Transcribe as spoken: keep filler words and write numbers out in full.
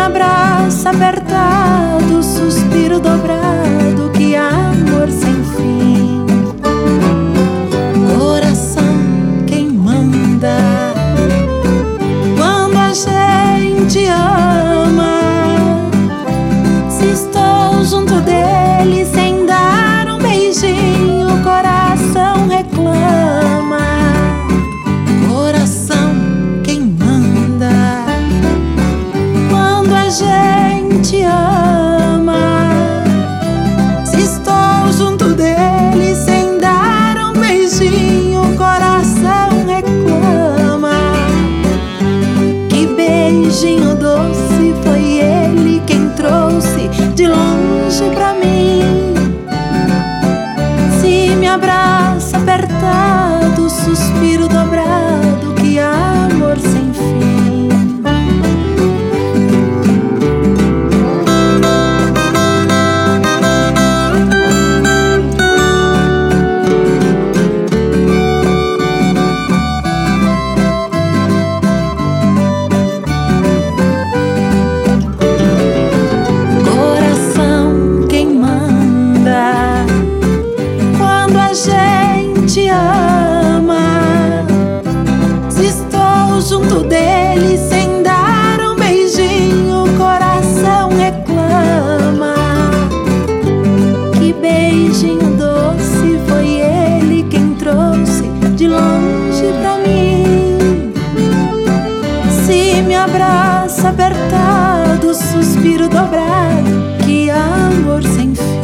abraça apertado, suspiro dobrado, que amor sem fim. Coração quem manda quando a gente ama. Se estou junto dele sem dar um beijinho, o coração reclama. Coração quem manda quando a gente ama. Se estou junto dele sem dar um beijinho, o coração reclama. Que beijinho doce, foi ele quem trouxe de longe pra mim. Se me abraça apertado, suspiro dobrado, que amor sem fim. Coração quem manda quando a gente ama. Se estou junto dele sem dar um beijinho, o coração reclama. Que beijinho doce, foi ele quem trouxe de longe pra mim. Se me abraça apertado, suspiro dobrado, que amor sem fim.